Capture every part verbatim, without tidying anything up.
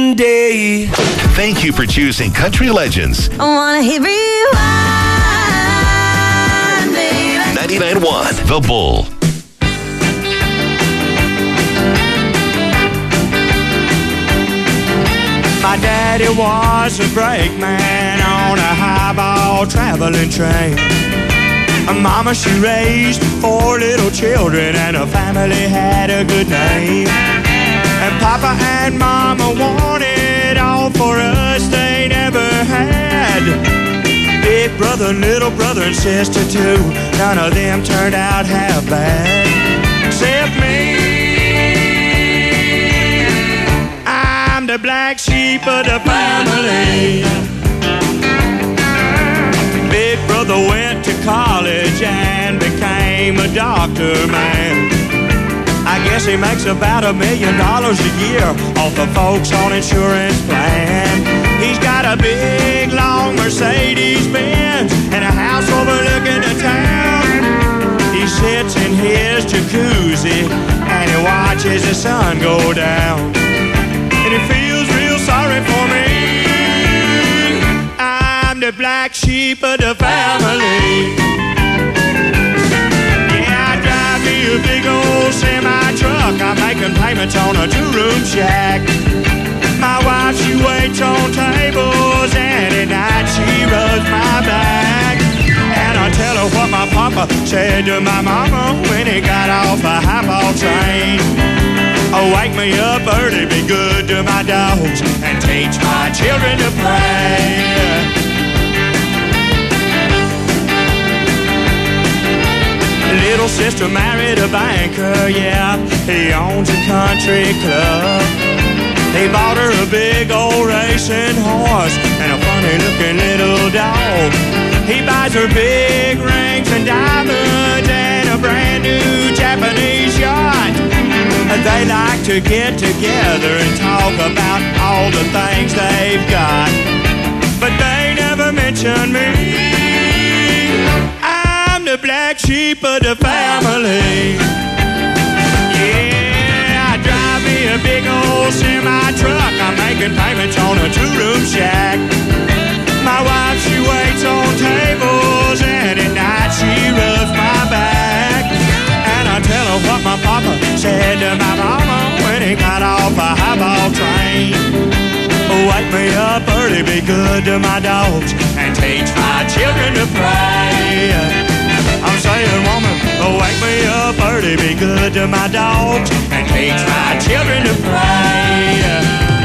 one day. Thank you for choosing Country Legends. I wanna hear rewind, baby. ninety-nine point one The Bull. My daddy was a brakeman on a highball traveling train. Mama, she raised four little children and her family had a good name. And Papa and Mama wanted all for us they never had. Big brother, little brother and sister too, none of them turned out half bad. Except me, I'm the black sheep of the family. Big brother went to college and became a doctor, man. I guess he makes about a million dollars a year off of folks on insurance plan. He's got a big, long Mercedes-Benz and a house overlooking the town. He sits in his jacuzzi and he watches the sun go down. And he feels real sorry for me. I'm the black sheep of the family. Yeah, I drive me a big old semi-truck. I'm making payments on a two-room shack. My wife, she waits on tables, and at night she rubs my back. And I tell her what my papa said to my mama when he got off a highball train. Oh, wake me up early, be good to my dogs, and teach my children to pray. Little sister married a banker, yeah, he owns a country club. He bought her a big old racing horse and a funny-looking little dog. He buys her big rings and diamonds and a brand-new Japanese yacht. And they like to get together and talk about all the things they've got. But they never mention me. I'm the black sheep of the family. Yeah, I drive me a big old semi-truck. I'm making payments on a two-room shack. My wife, she waits on tables, and at night she rubs my back. And I tell her what my papa said to my mama when he got off a highball train. Wake me up early, be good to my dogs, and teach my children to pray. I'm saying, woman, wake me up early, be good to my dogs, and teach my children to pray.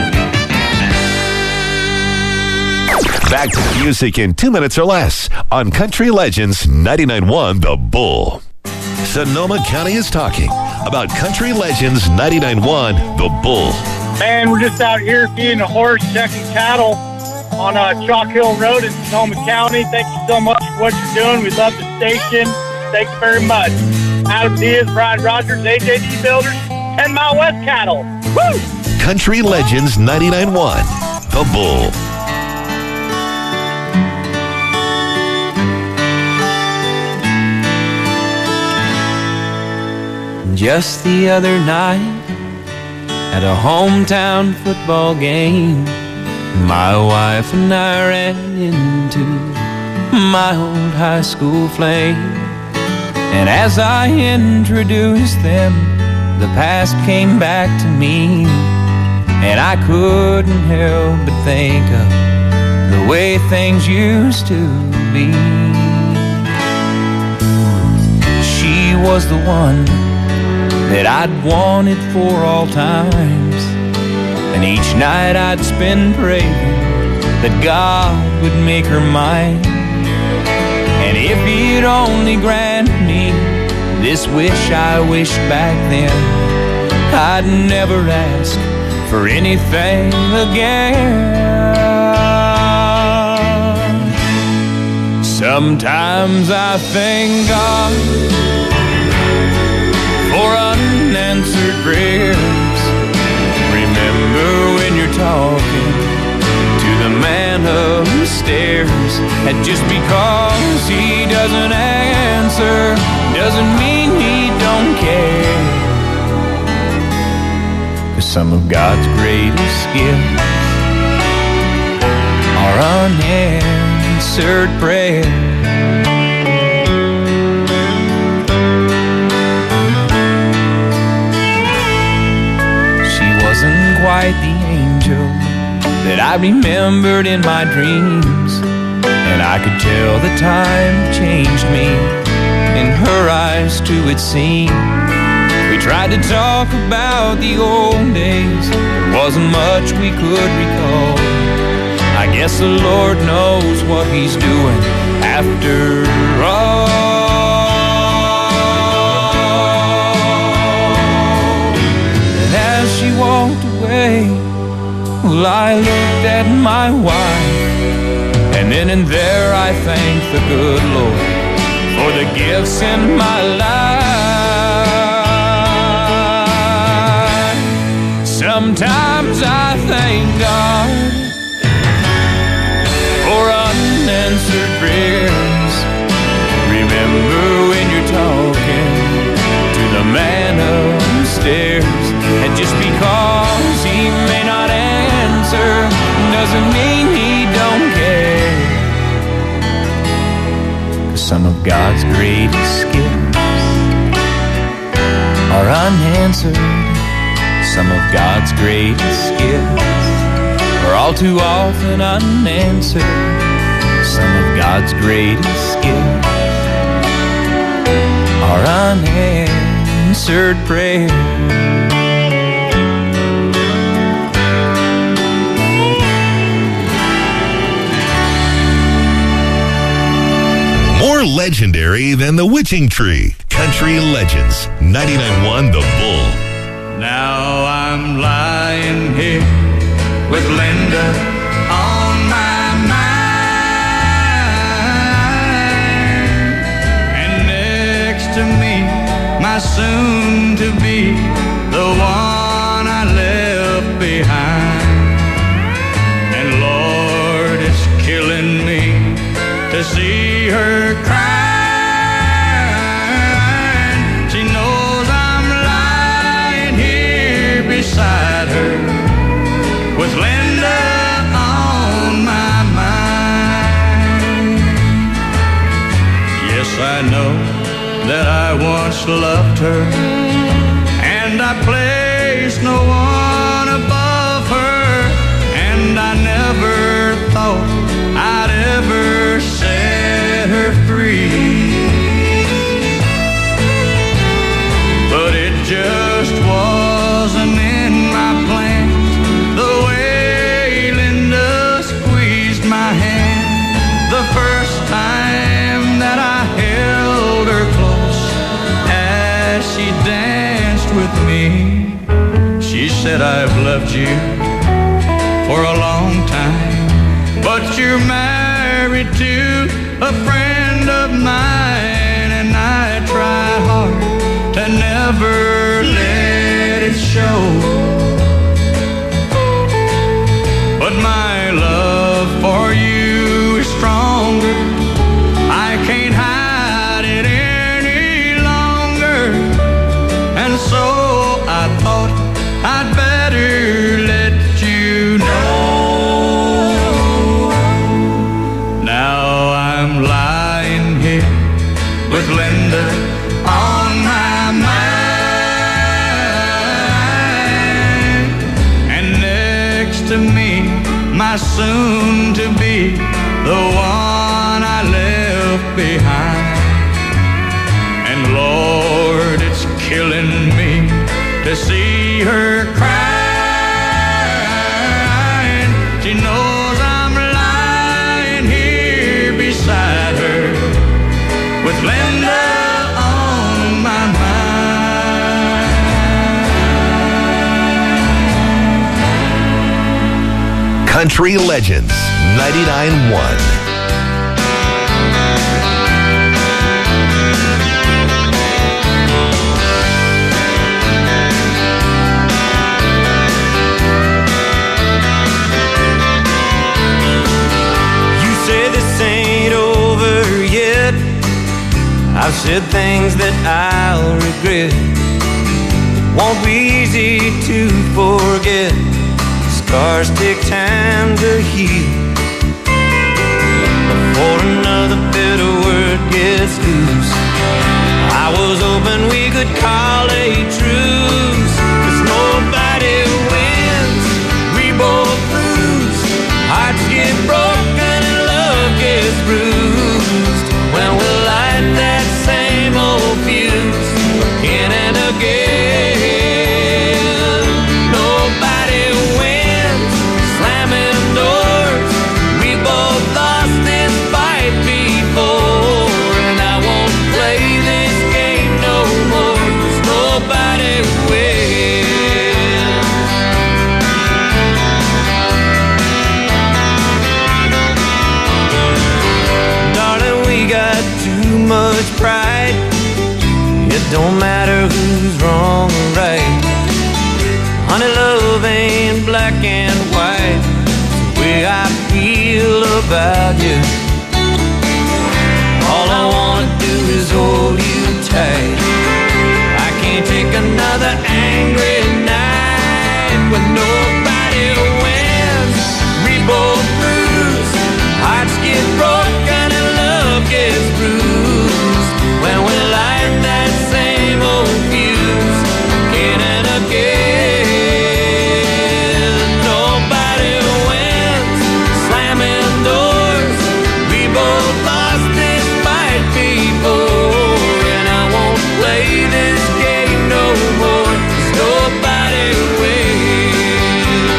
Back to the music in two minutes or less on Country Legends ninety-nine point one The Bull. Sonoma County is talking about Country Legends ninety-nine point one The Bull. Man, we're just out here feeding a horse, checking cattle on uh, Chalk Hill Road in Sonoma County. Thank you so much for what you're doing. We love the station. Thank you very much. Adam Diaz, Brian Rogers, A J D Builders, ten Mile West Cattle. Woo! Country Legends ninety-nine point one The Bull. Just the other night, at a hometown football game, my wife and I ran into my old high school flame. And as I introduced them, the past came back to me, and I couldn't help but think of the way things used to be. She was the one that I'd wanted for all times, and each night I'd spend praying that God would make her mine. And if he'd only grant me this wish I wished back then, I'd never ask for anything again. Sometimes I thank God for unanswered prayers. Remember when you're talking to the man upstairs, and just because he doesn't answer doesn't mean he don't care. 'Cause Some of God's greatest gifts are unanswered prayer. She wasn't quite the angel that I remembered in my dreams, and I could tell the time changed me. In her eyes too it seemed. We tried to talk about the old days. There wasn't much we could recall. I guess the Lord knows what He's doing after all. And as she walked away, well, I looked at my wife, and then and there I thanked the good Lord for the gifts in my life. Sometimes I thank God for unanswered prayers. Remember when you're talking to the man upstairs, and just because he may not answer doesn't mean he don't care. 'Cause some of God's greatest gifts are unanswered. Some of God's greatest gifts are all too often unanswered. Some of God's greatest gifts are unanswered prayer. More legendary than the Witching Tree. Country Legends. ninety-nine point one The Bull. Now I'm lying here with Linda on my mind, and next to me, my soon-to-be, the one I left behind. And Lord, it's killing me to see her cry. Beside her, with Linda on my mind. Yes, I know that I once loved her, and I placed no one above her, and I never thought I'd ever set her free. But it just wasn't in my plans, the way Linda squeezed my hand the first time that I held her close as she danced with me. She said, I've loved you for a long time, but you're married to a friend of mine, and I try hard to never let it show. But my love for you is stronger. I can't hide it any longer. And so I thought I'd better let you know. Now I'm lying here with Linda on my mind, and next to me, my soon-to-be, the one I left behind. And Lord, it's killing me to see her crying. She knows I'm lying here beside her with Linda on my mind. Country Legends, ninety-nine point one. I've said things that I'll regret. won't be easy to forget. Scars take time to heal before another bitter word gets loose. I was hoping we could call a truce, 'cause nobody wins, we both lose. Hearts get broken and love gets bruised when we light that same old fuse again and again. Nobody wins, slamming doors. We both lost this fight before, and I won't play this game no more, 'cause nobody wins. Darling, we got too much pride. It don't matter who's wrong or right. Honey, love ain't black and white. It's the way I feel about you. All I wanna do is hold you tight. I can't take another angry night when nobody wins, we both lose. Hearts get broken and love gets bruised when we light that same old fuse again and again. Nobody wins, slamming doors. We both lost this fight before, and I won't play this game no more, 'cause nobody wins.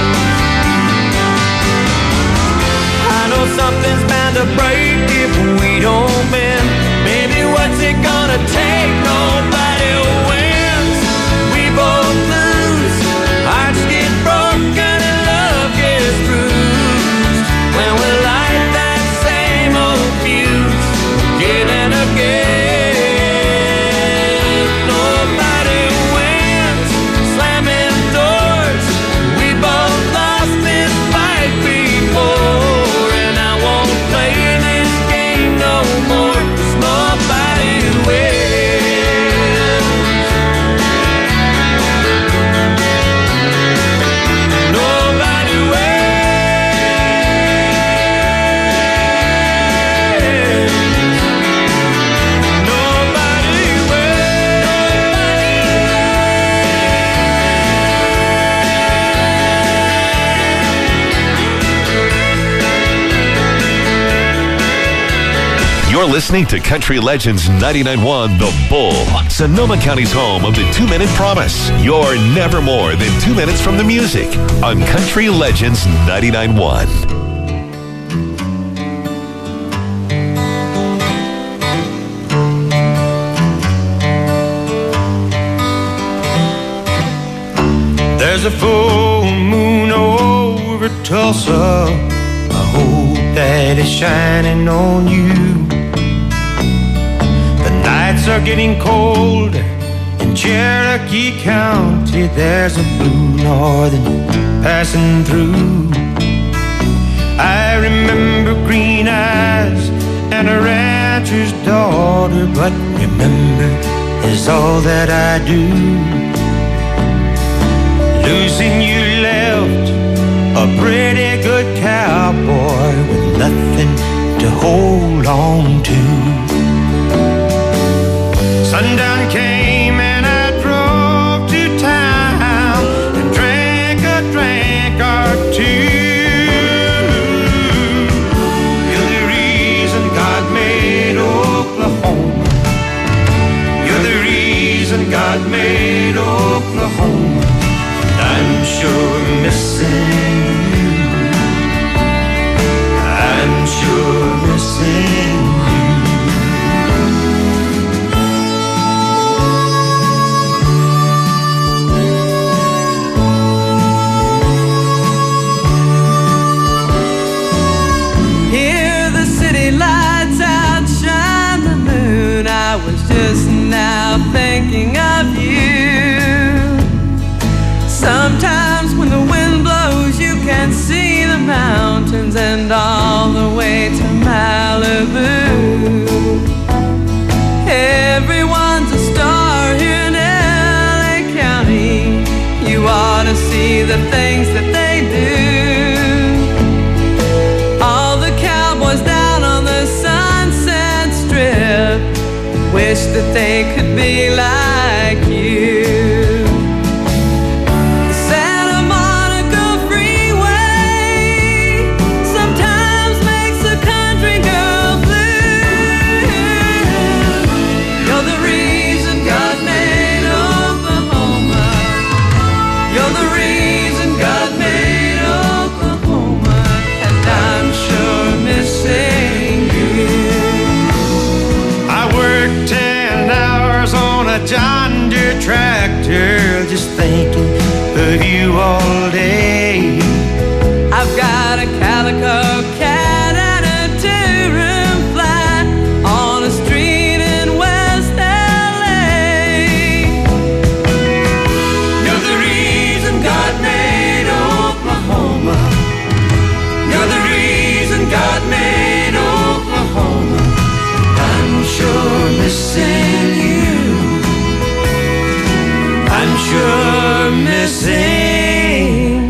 I know something's bound to break if we don't bend. Baby, what's it gonna take? Nobody wins, we both lose. Hearts get broken and love gets bruised when we light that same old fuse again and again. Nobody wins, slamming doors. We both lost this fight before, and I won't play this game no more, 'cause nobody wins. Nobody wins. Nobody You're listening to Country Legends ninety-nine point one The Bull, Sonoma County's home of the two-minute promise. You're never more than two minutes from the music on Country Legends ninety-nine point one. There's a full moon over Tulsa. I hope that it's shining on you. The nights are getting cold in Cherokee County. There's a blue northern passing through. I remember green eyes and a rancher's daughter, but remember is all that I do. Losing you left a pretty good cowboy with nothing to hold on to. Sundown came and I drove to town and drank a drink or two. You're the reason God made Oklahoma. You're the reason God made Oklahoma. I'm sure missing you. I'm sure missing you. Hear the city lights outshine the moon. I was just now thinking of you. Sometimes when the wind blows the things that they do. All the cowboys down on the Sunset Strip wish that they could be like you. Santa Monica Freeway sometimes makes a country girl blue. You're the reason God made Oklahoma. You're the reason God made Oklahoma, and I'm sure missing you. I worked ten hours on a John Deere tractor, just thinking of you all day. I've got a calico cat and a two-room flat on a street in West L A. You're the reason God made Oklahoma. You're the reason God made Oklahoma. I'm sure missing you. I'm sure missing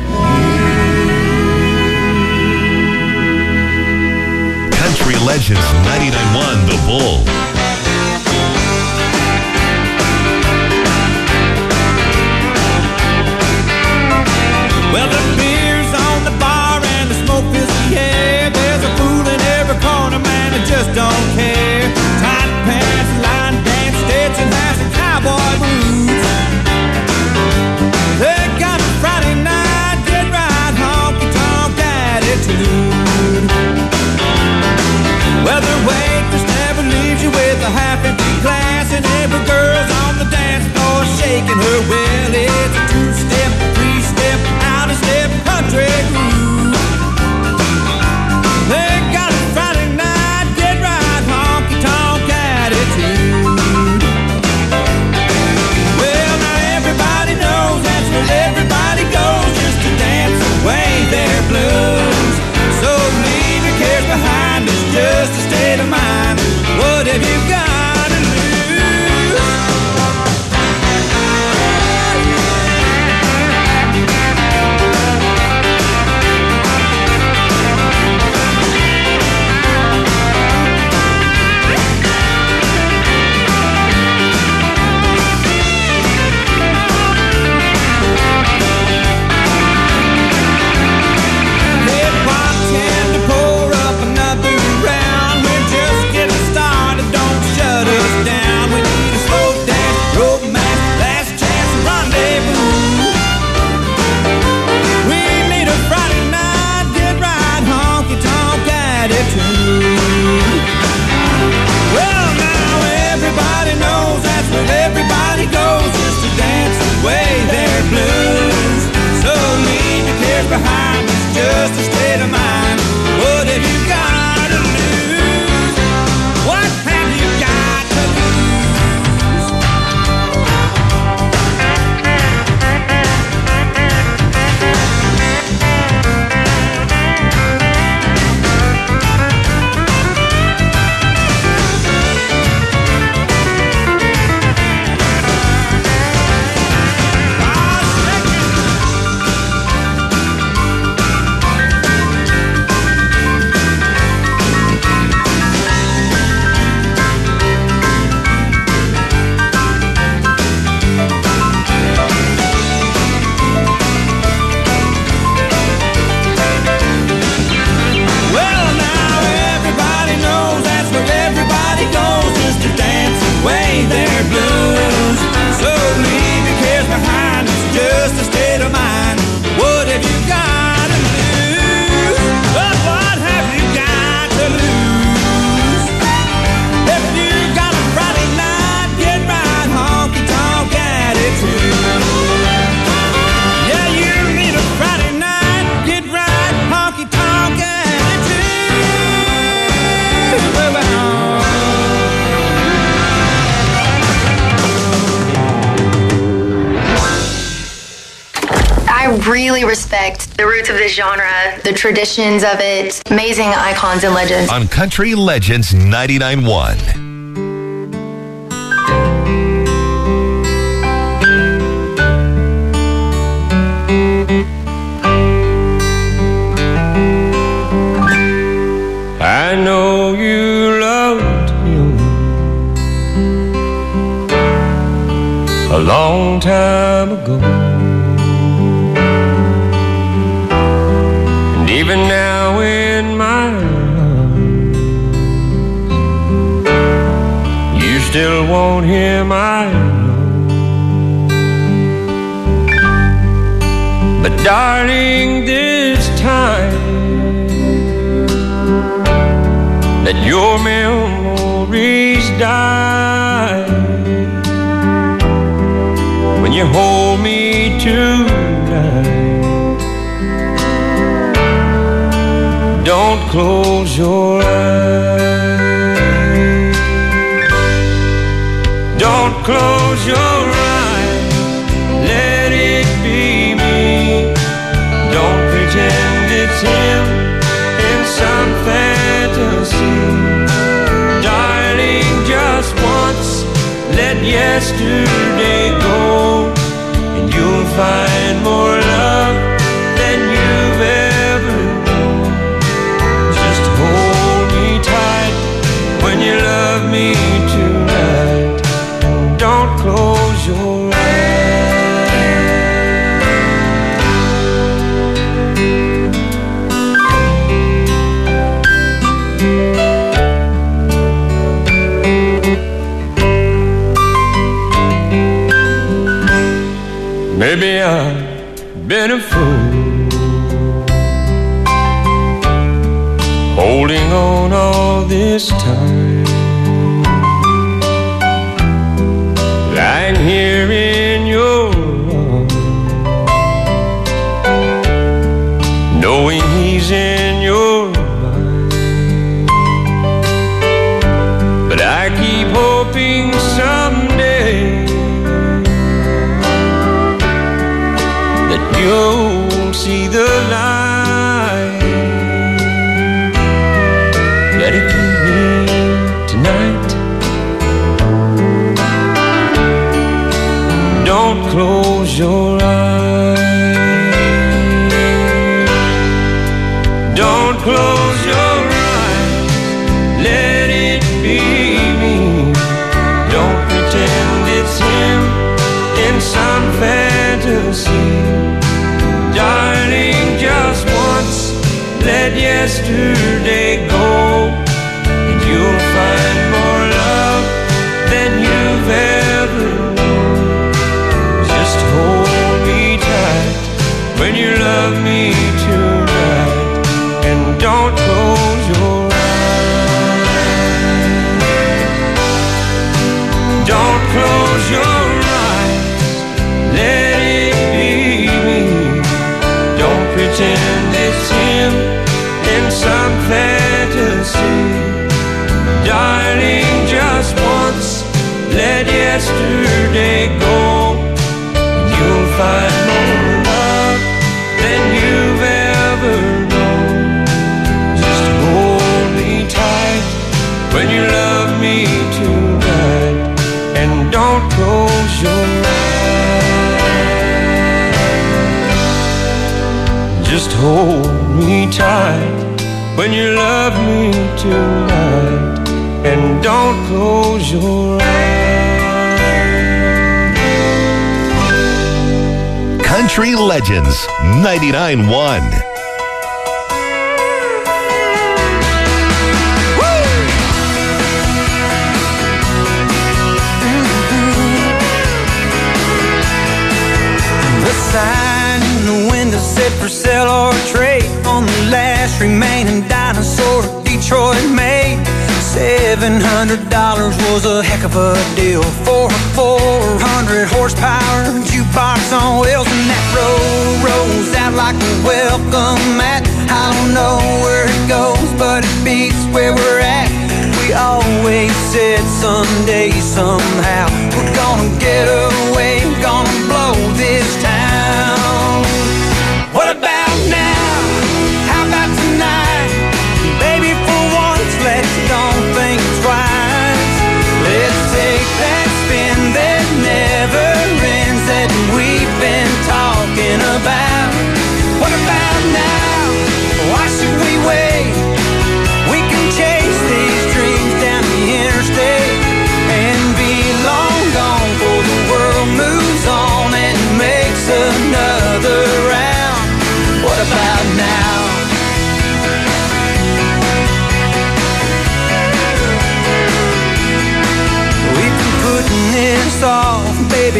Country Legends ninety-nine point one The Bull. Well, the beer's on the bar and the smoke fills the air. There's a fool in every corner, man, that just don't care. Tight pants, line dance, Stetson hats, and cowboy boots. They got a Friday night, get right, honky-tonk attitude. Well, the waitress never leaves you with a half-empty glass, and every girl's on the dance floor shaking her will. It's a two-step, three-step, out-of-step country groove. They got a Friday night, get right, honky-tonk attitude. Well, now everybody knows that's where everybody goes, just to dance away their blues. So leave your cares behind, it's just a state of mind. What have you got to lose? Hey, bartender, pour up another round. We're just getting started, don't shut us down. We need a slow dance, romance, last chance, rendezvous. We need a Friday night, get right, honky-tonk attitude. Well, now everybody knows that's where everybody goes, just to dance away their blues. So leave your cares behind, it's just a state of mind. What have you got to lose? What have you got to lose? Well, now everybody knows that's where everybody goes, just to dance away their blues. So leave your cares behind, it's just a state of mind. What have you got to lose? Well, what have you got to lose? If you got a Friday night, get right, honky-tonk attitude. Yeah, you need a Friday night, get right, honky-tonk attitude. Well, I really respect the roots of this genre, the traditions of it, amazing icons and legends. On Country Legends ninety-nine point one. time ago. And even now in my arms, you still want him, I know. But darling, this time, let your memories die. When you hold me tonight, don't close your eyes. Don't close your eyes, let it be me. Don't pretend it's him in some fantasy. Darling, just once, let yesterday go, and you'll find more love than you've ever known. Just hold me tight when you love me tonight, and don't close your Maybe I've been a fool, holding on all this time, lying here in your arms, knowing he's in your mind. But I keep hoping someday you'll see the light. Let it be me tonight. Don't close your eyes. Don't close your eyes. Let it be me. Don't pretend it's him in some fantasy. Darling, just once, let yesterday go, and you'll find more love than you've ever known. Just hold me tight when you love me tonight, and don't close your eyes. Don't close your eyes, let it be me. Don't pretend it's him in some fantasy. Darling, just once, let yesterday go, and you'll find more love than you've ever known. Just hold me tight when you love me tonight, and don't close your eyes. Just hold me tight when you love me tonight, and don't close your eyes. Country Legends ninety-nine point one. Said for sale or trade on the last remaining dinosaur Detroit made. Seven hundred dollars was a heck of a deal for a four hundred horsepower jukebox on wheels, and that road rolls out like a welcome mat. I don't know where it goes, but it beats where we're at. We always said someday, somehow, we're gonna get away, gonna blow this town. What about now? How about tonight? Baby, for once, let's don't think twice. Let's take that spin that never ends that we've been talking about. What about now? Why should we wait? We can chase these dreams down the interstate and be long gone for the world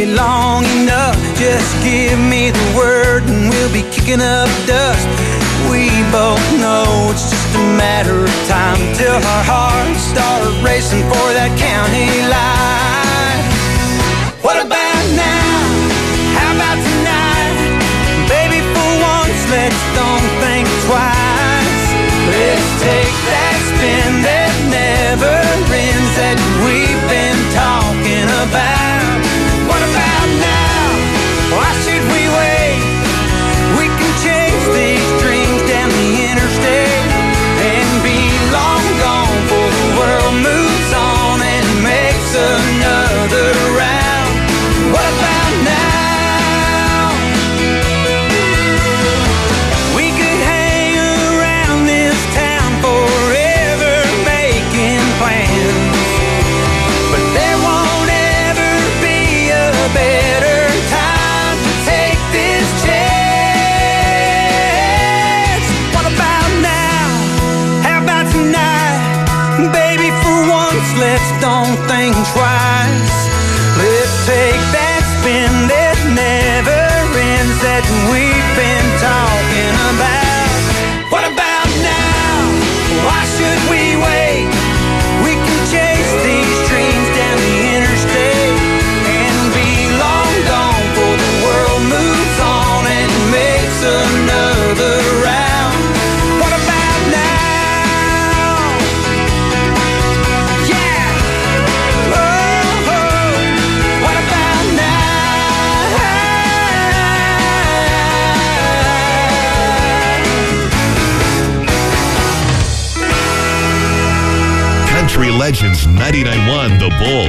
stay long enough. Just give me the word and we'll be kicking up dust. We both know it's just a matter of time till our hearts start racing for that county line. What about now? How about tonight? Baby, for once, let's don't think twice. Let's take that spin that never ends that we've been talking about. What about now? Why should we wait? We can chase these dreams down the interstate and be long gone before the world moves on and makes another round. What about now? We could hang around this town forever making plans, but there won't ever be a better time to take this chance. What about now? How about tonight? Baby, for once, let's don't think twice. Let's take that spin that never ends that we've been talking about. What about now? Why should we wait? We can chase these dreams down the interstate and be long gone before the world moves on and makes another round. What about now? Yeah. Oh, oh. What about now? Country Legends ninety-nine point one The Bull.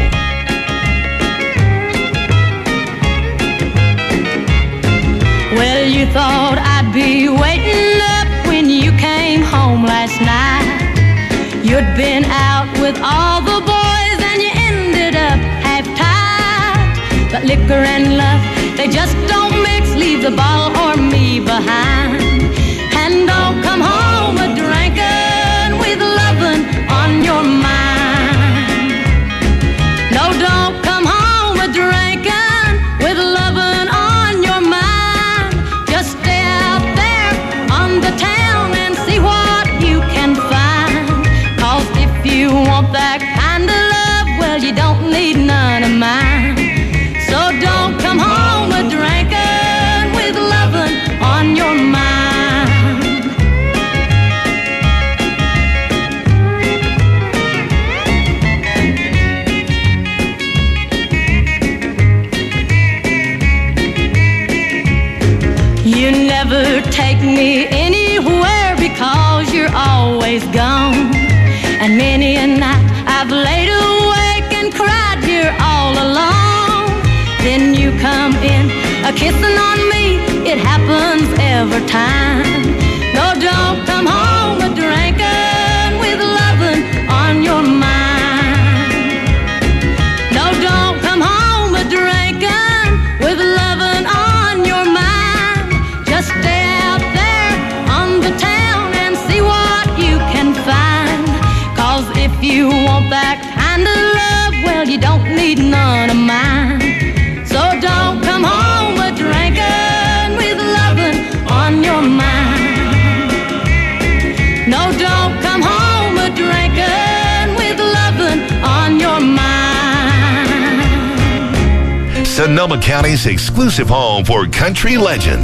Well, you thought I'd be waiting up when you came home last night. You'd been out with all the boys and you ended up half-tied. But liquor and love, they just don't mix. Leave the ball or me behind. And don't come home a drinking with lovin' on your mind. No, don't come home a drinking with lovin' on your mind. Just stay out there on the town and see what you can find. Cause if you want that kind of love, well, you don't need none of mine. So don't come home a drinking with lovin' on your mind. You never take me anywhere because you're always gone. And many a night I've laid awake and cried here all alone. Then you come in a kissing on me, it happens every time. No, don't come home a drinking with lovin' on your mind. No, don't come home a drinking with lovin' on your mind. Just stay out there on the town and see what you can find. Cause if you want that kind of love, well, you don't need none of mine. So don't come home a drinking with lovin' on your mind. No, don't come home a drinking with lovin' on your mind. Sonoma County's exclusive home for country legends.